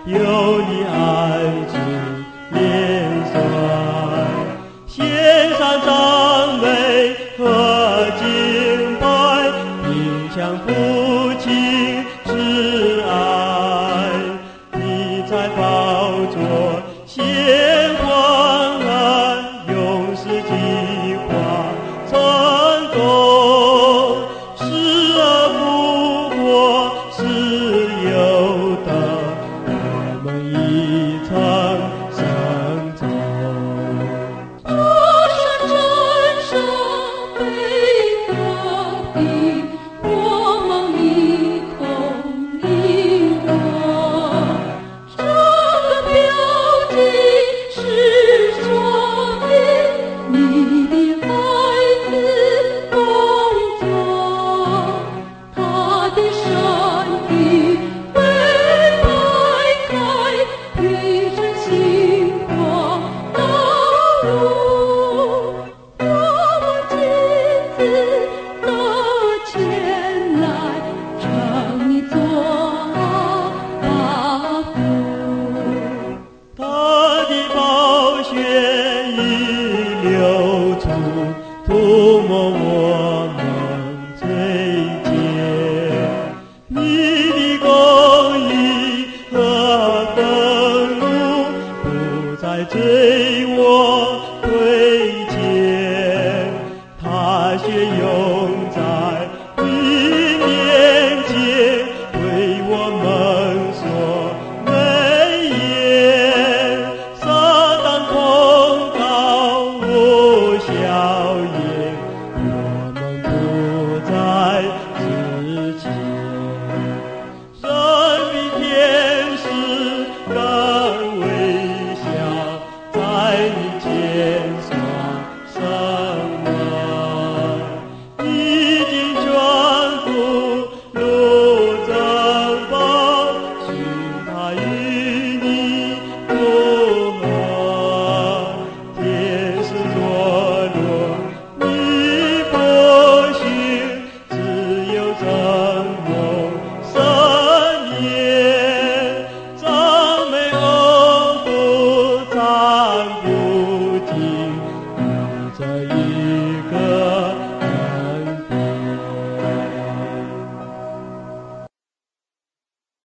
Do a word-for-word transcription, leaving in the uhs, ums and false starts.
有你爱子脸酸，献上赞美和敬拜，并向父亲示爱。你在宝座显光蓝，永世计划成功，失而复活是有的，我们已曾生走。 我是真神被和平，我们一同领过。这个标记是说明你的爱子工作，他的身体被掰开，与真心光道路，我们亲自的前来称你做大夫。 他的宝血已流出，涂抹我们罪孽。你的公义和愤怒不再追